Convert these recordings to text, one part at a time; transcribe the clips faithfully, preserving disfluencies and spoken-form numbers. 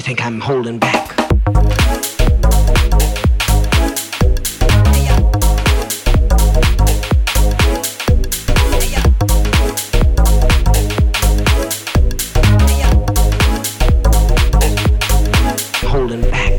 think I'm holding back. Holding back.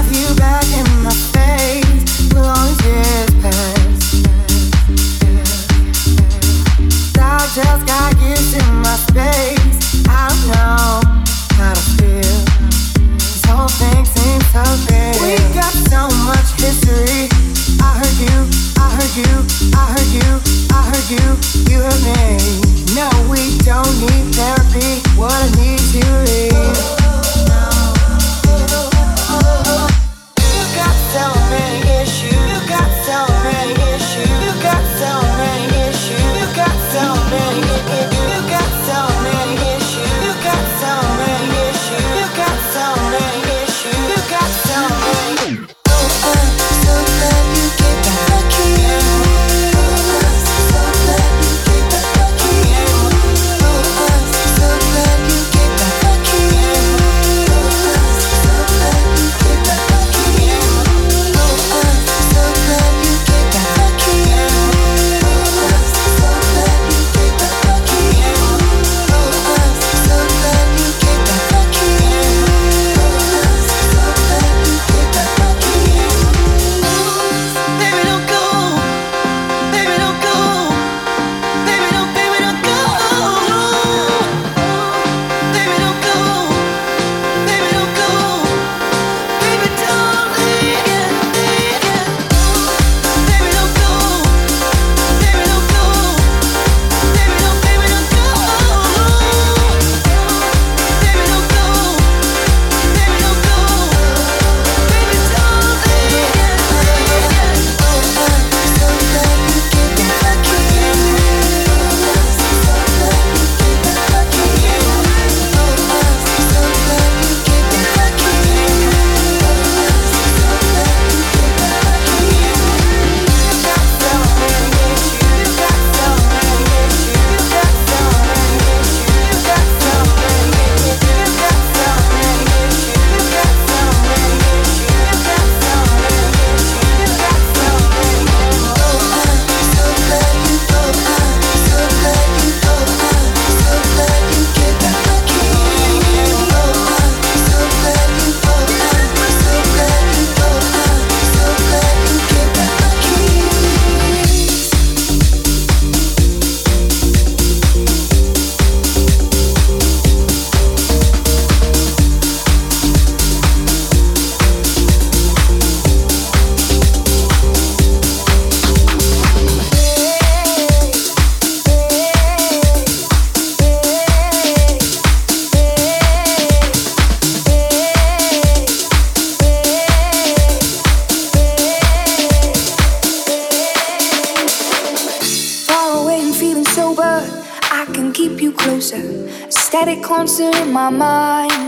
Static concert in my mind.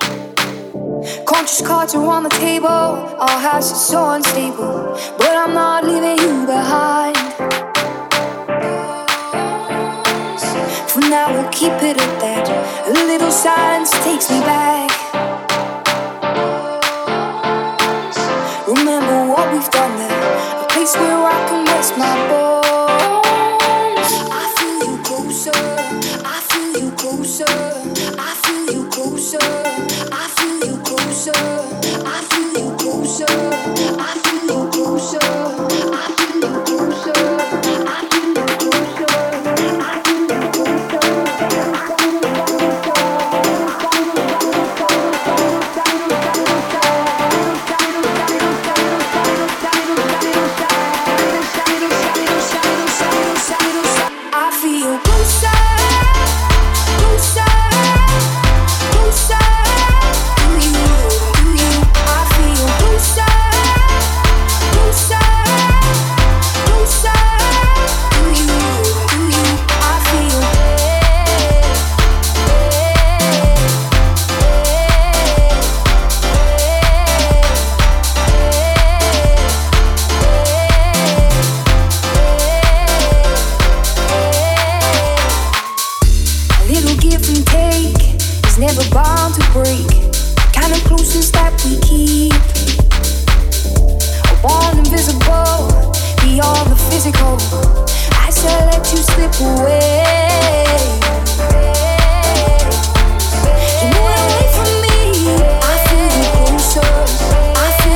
Conscious cards are on the table. Our house is so unstable, but I'm not leaving you behind. For now we'll keep it at that. A little silence takes me back. Remember what we've done there, a place where I can rest my bones. I feel you closer, I feel you closer, I feel you closer, I feel you closer, I feel you closer, I feel you closer, I feel you closer, I feel you closer, I feel you closer. I feel closer, closer, closer to you, to you. I feel closer, closer, closer to you, to you. I feel a little give and take is never bound to break. Kind of closeness that we keep, a bond invisible beyond the physical. As I let you slip away, you move away from me. I feel you closer, I feel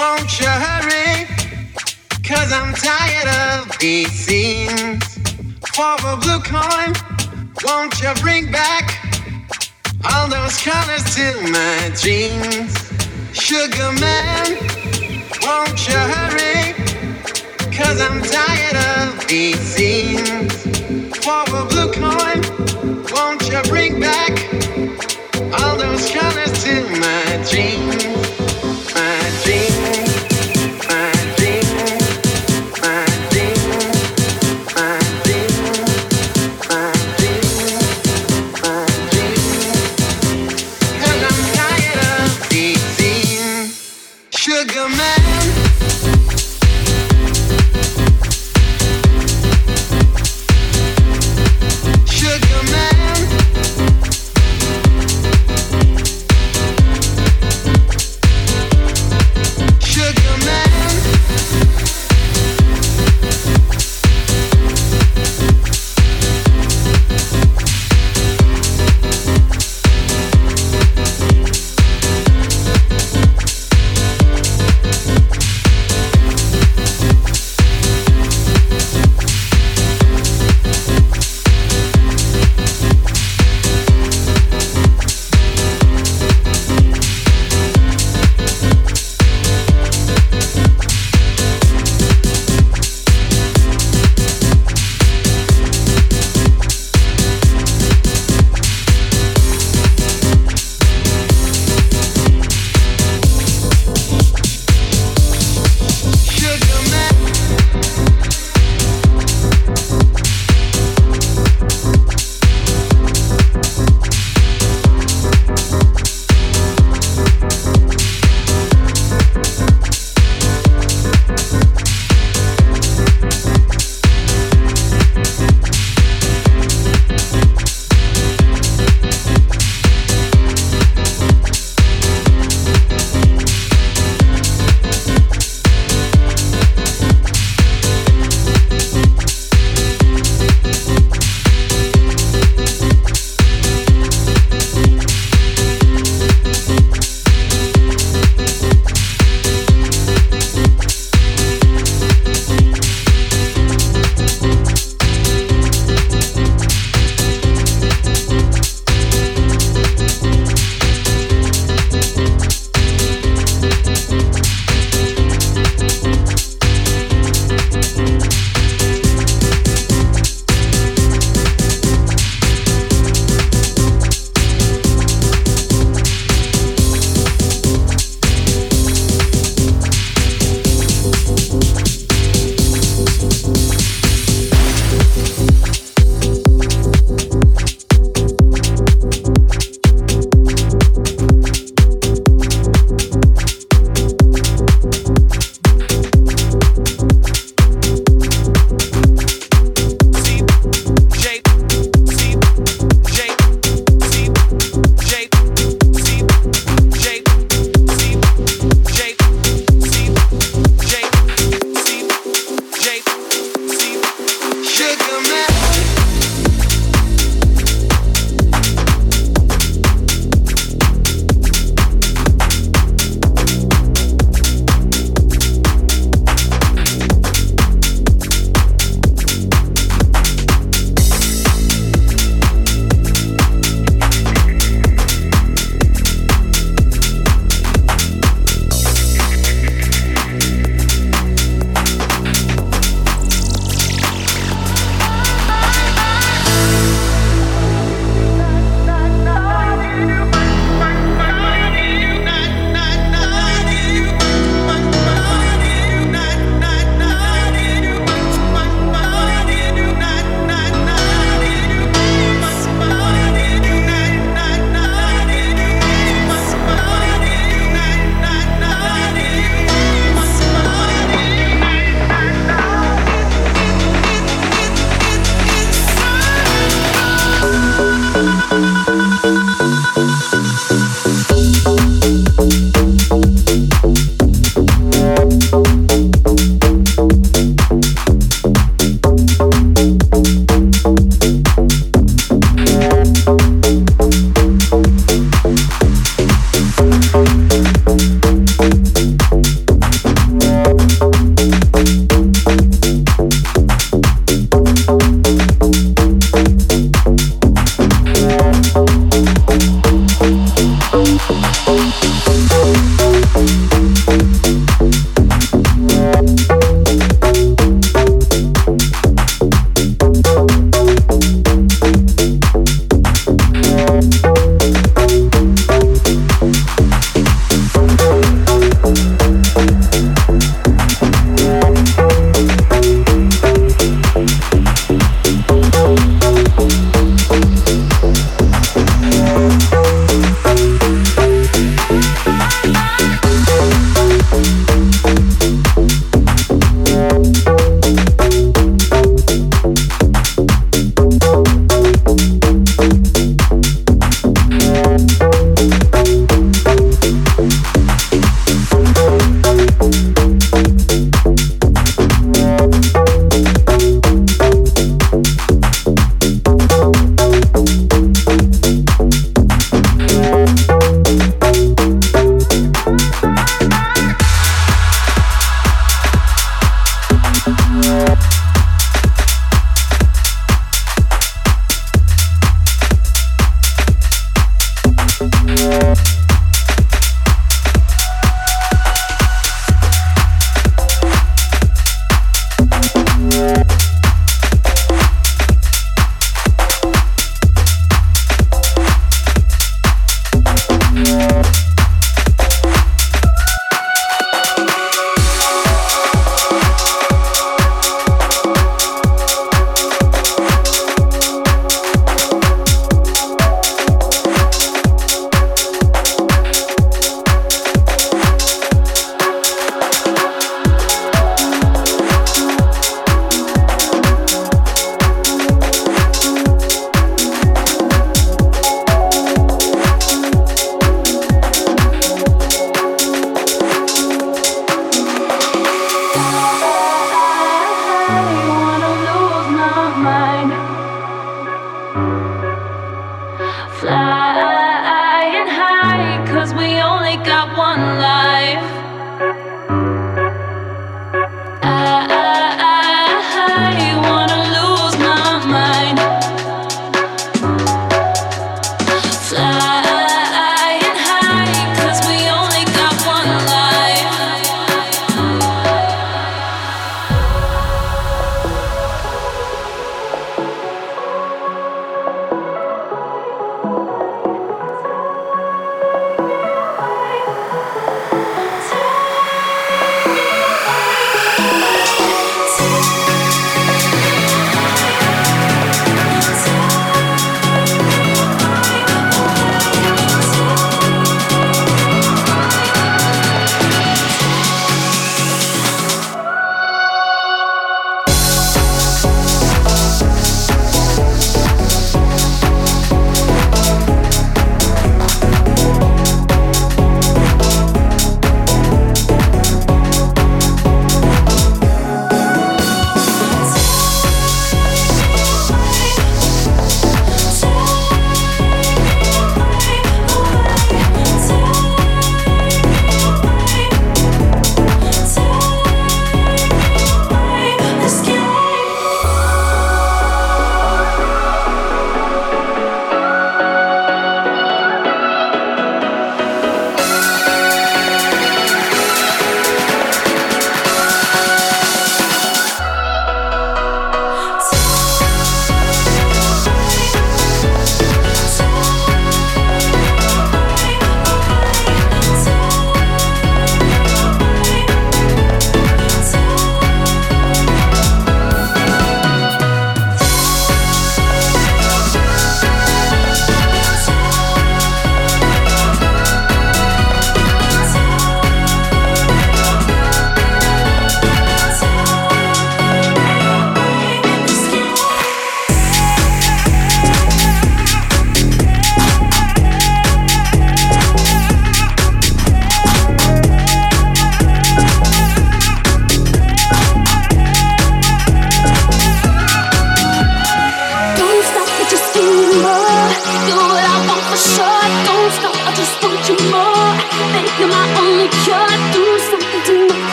Won't you hurry? Cause I'm tired of these scenes. For a blue coin, won't you bring back all those colors to my jeans? Sugar man, won't you hurry? Cause I'm tired of these scenes. For a blue coin, won't you bring back all those colors to my jeans? My jeans, my jeans, my jeans, my jeans, my jeans, my jeans. Cause I'm tired of these scenes. Sugar man, sugar man, sugar man,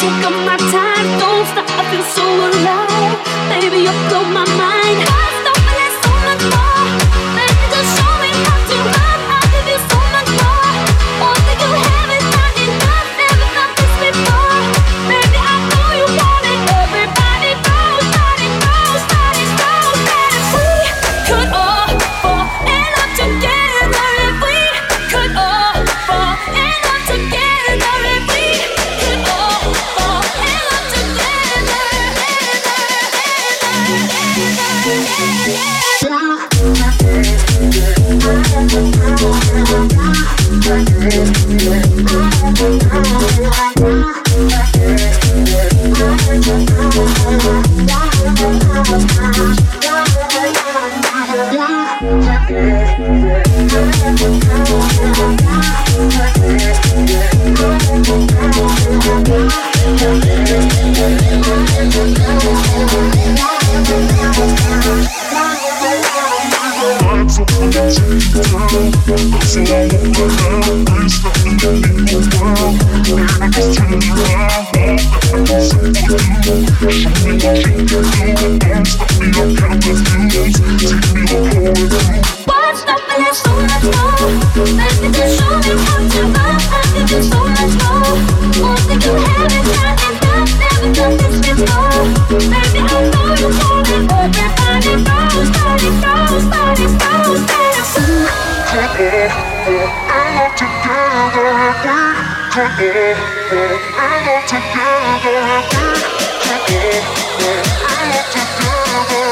take up my time, don't stop, I feel so alive. Baby, you blow my mind. Can't stop, and there's so much more. Baby, just show me how to love. I'll give you so much more. All that you have is not enough. Never felt this before. Baby, I know you want it. Everybody knows, body knows, body knows that if we could all fall in love together, if we could all fall in love together, if we could all fall in love together. What's up, and there's so much more. Baby, just show me how to love. I'll give you so much more. All that you have is not enough. Never done this before. Baby, I know you want it. Everybody knows, body knows, body knows that if we could all love together, if we could all love together, if we could all love together.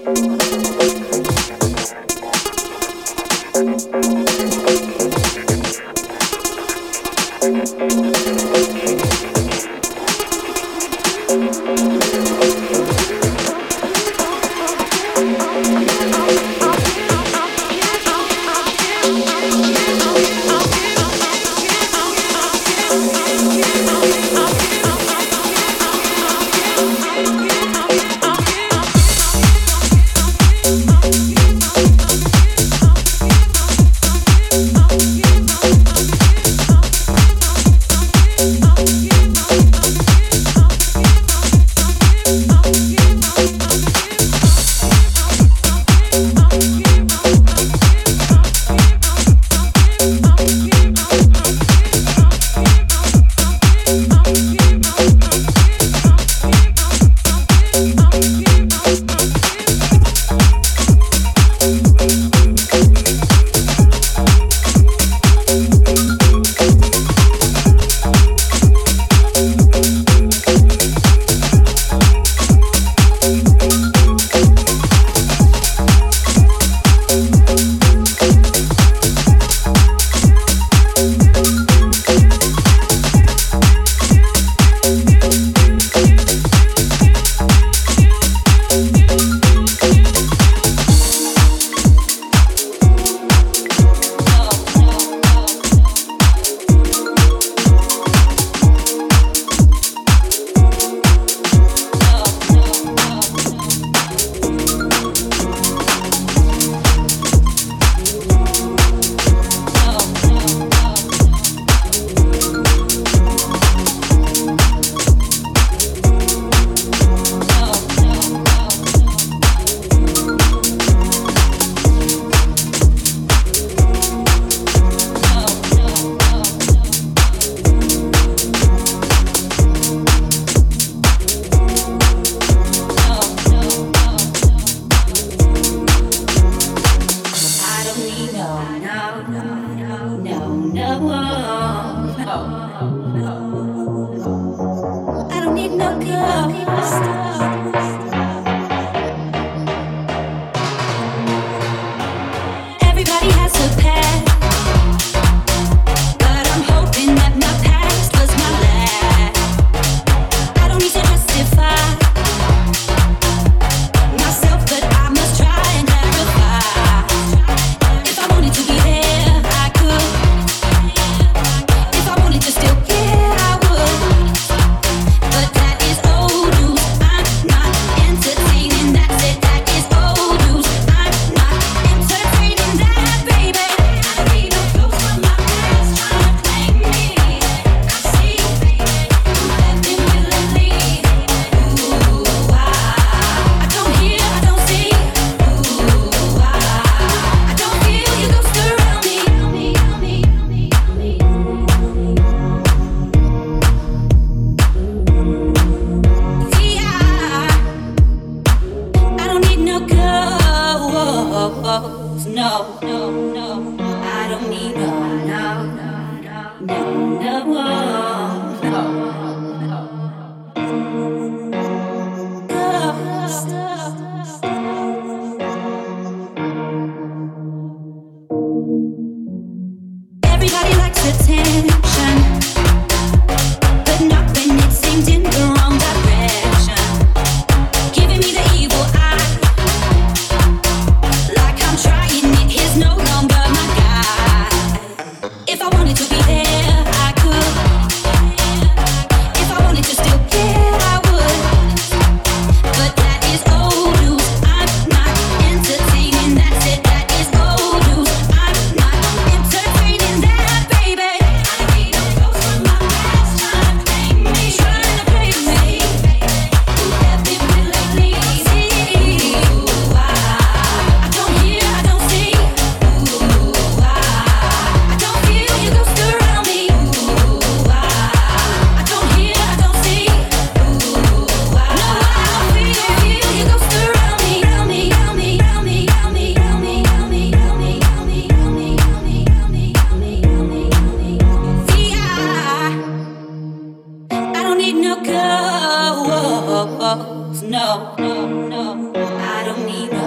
no, no, no. I don't need no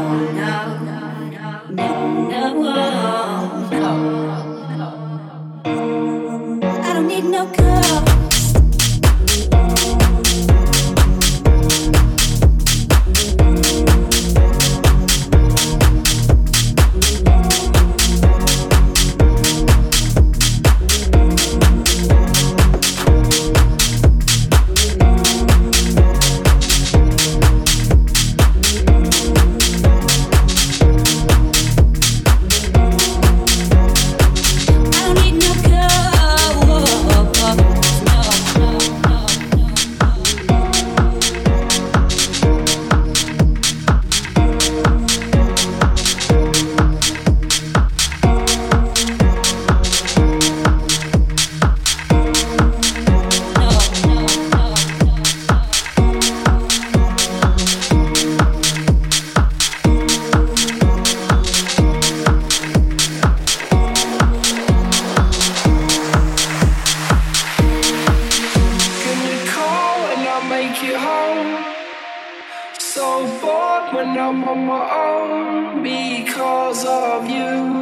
so bored when I'm on my own because of you.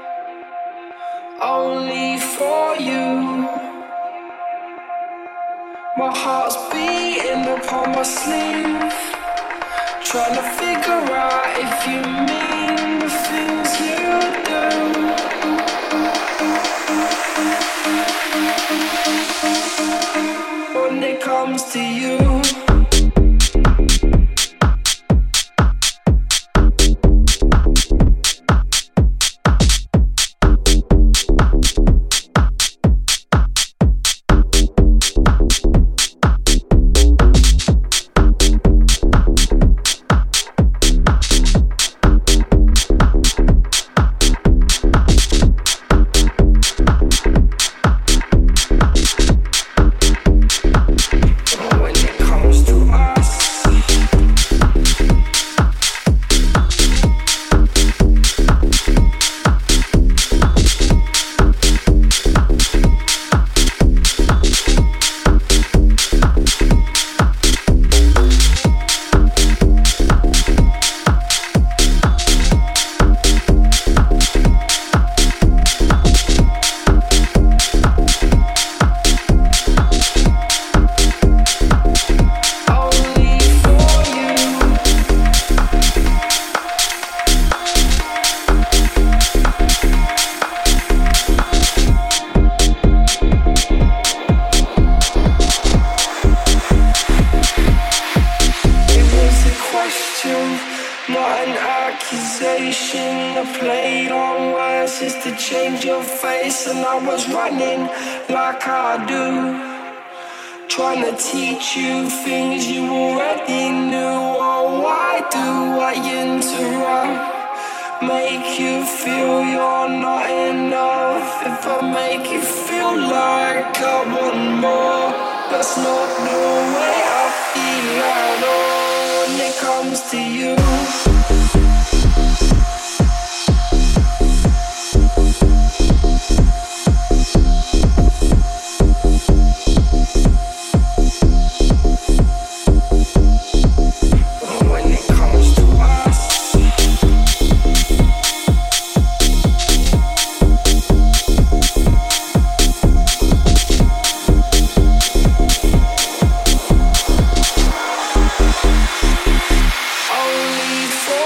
Only for you. My heart's beating upon my sleeve, trying to figure out if you mean the things you do. When it comes to you, teach you things you already knew. Oh, why do I interrupt? Make you feel you're not enough. If I make you feel like I want more, that's not the way I feel at all when it comes to you. Only for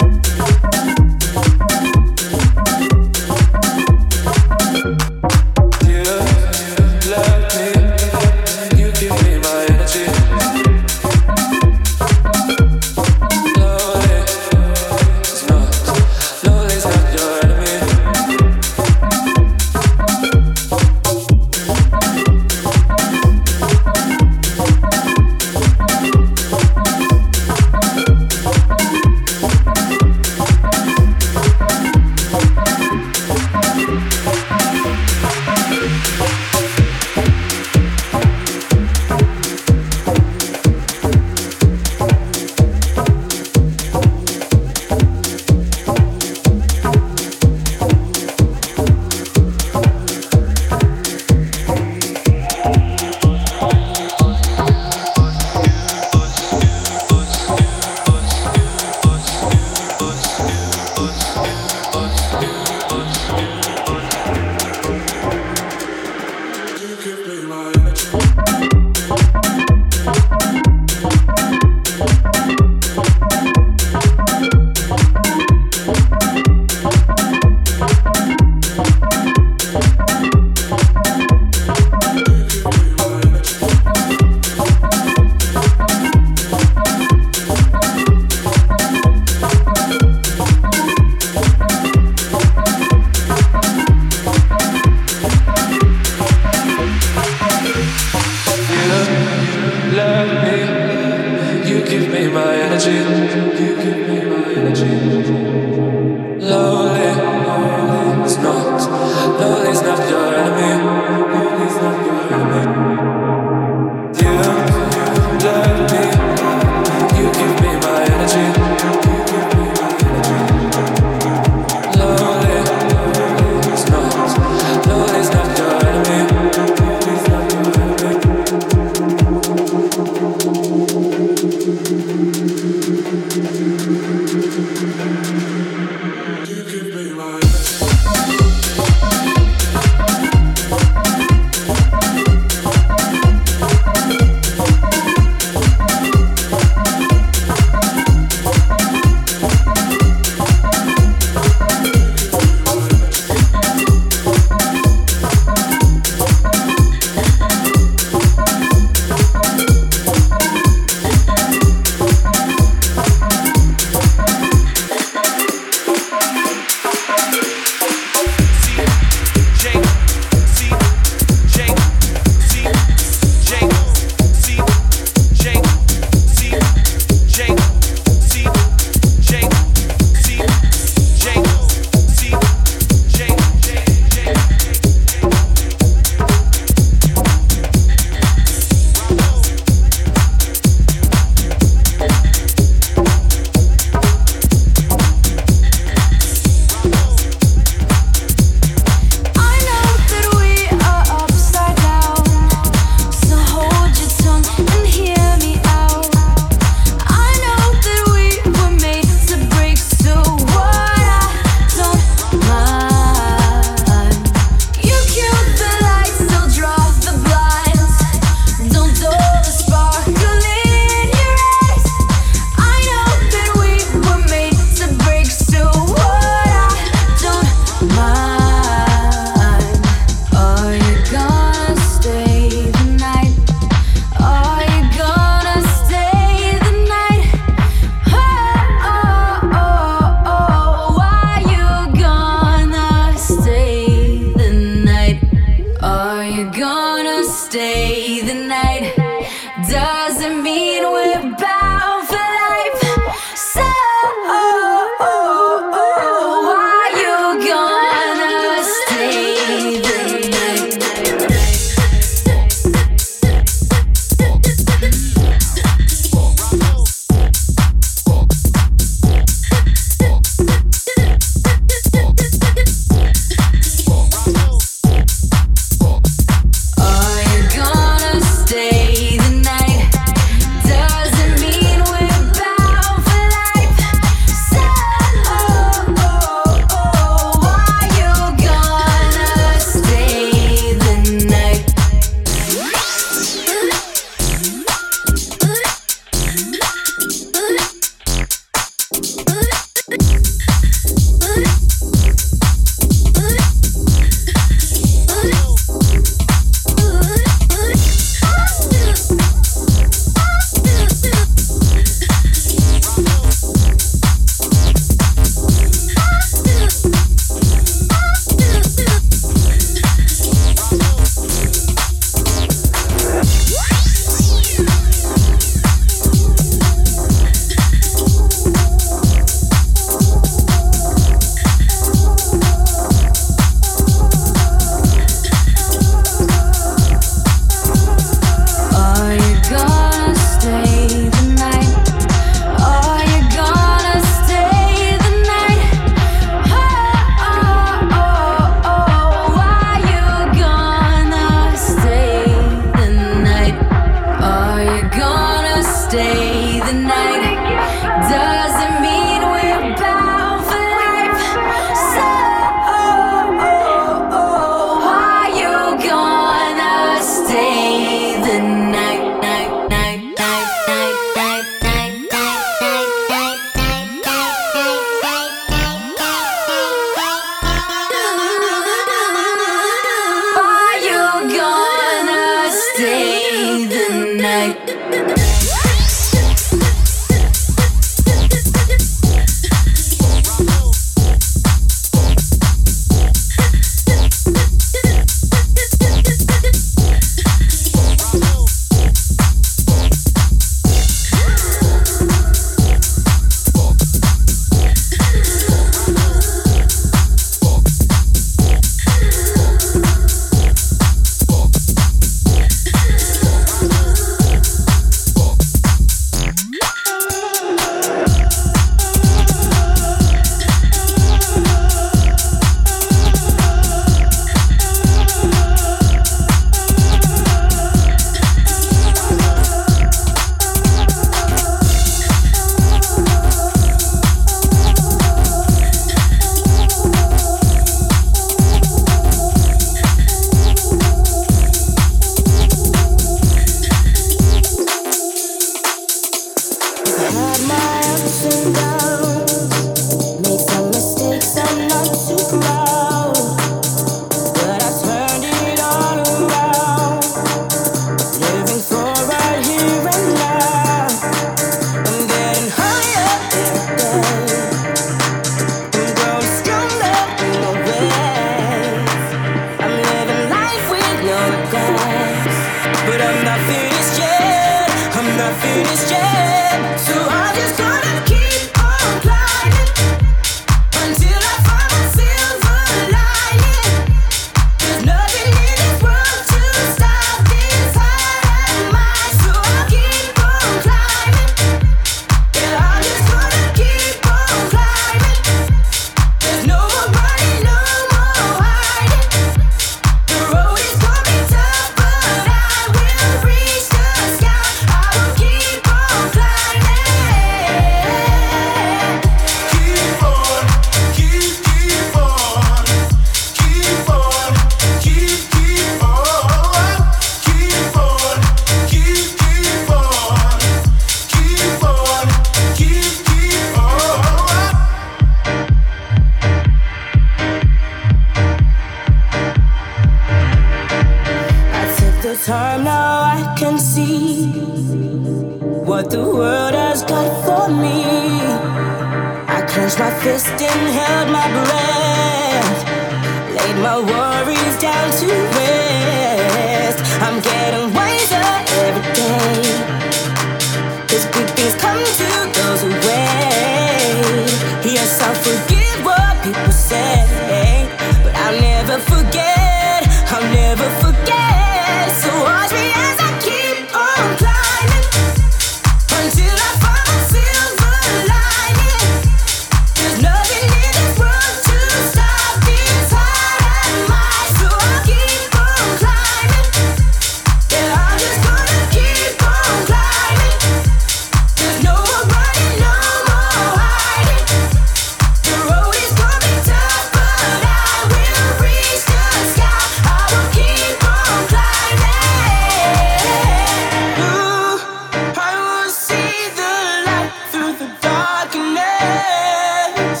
clenched my fist and held my breath. Laid my worries down to rest. I'm getting wiser every day. 'Cause good things come to those who wait. Yes, I'll forgive what people say, but I'll never forget. I'll never forget. So watch me as I keep on climbing until I find my silver lining. There's nothing in this world to stop this heart and mind. So I'll keep on climbing. Yeah, I'm just gonna keep on climbing. There's no more running, no more hiding. The road is gonna be tough, but I will reach the sky. I will keep on climbing. Ooh, I will see the light through the darkness.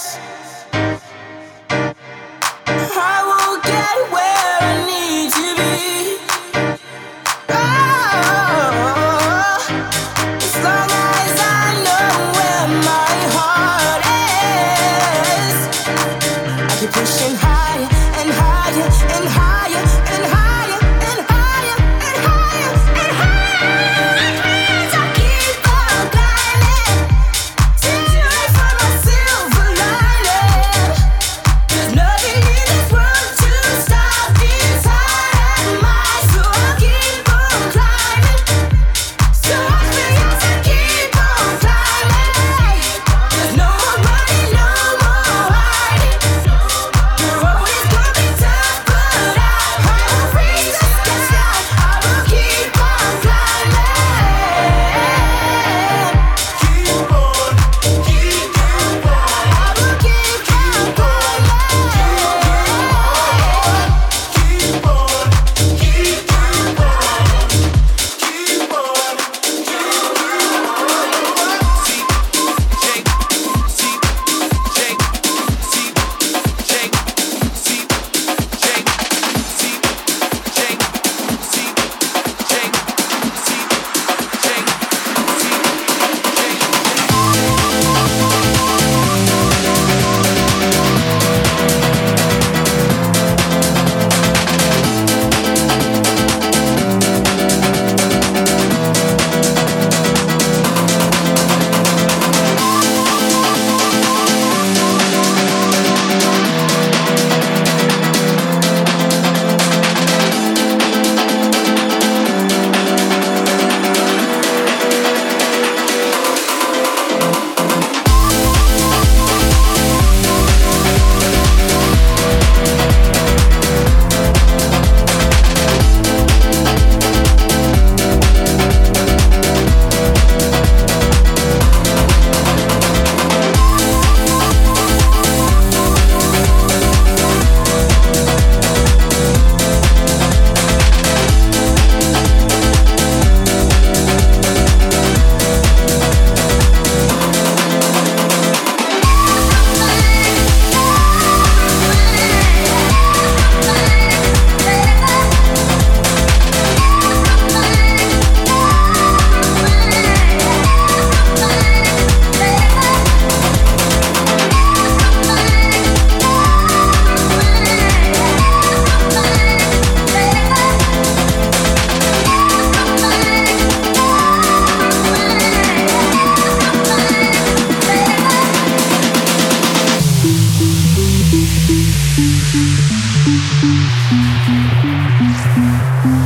I will get where I need to be. Oh, as long as I know where my heart is, I keep pushing higher and higher and higher and higher and higher and higher and higher. I keep on climbing till I find my silver lining. There's nothing in this world to stop this heart and mind. So I'll keep on climbing. So watch me as I keep on climbing. There's no more running, no more hiding. The road is gonna be tough, but I, I will reach the sky. I will keep on climbing. Keep on, keep on. I will keep on climbing. Keep on, keep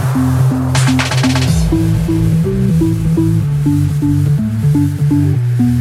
Thank you.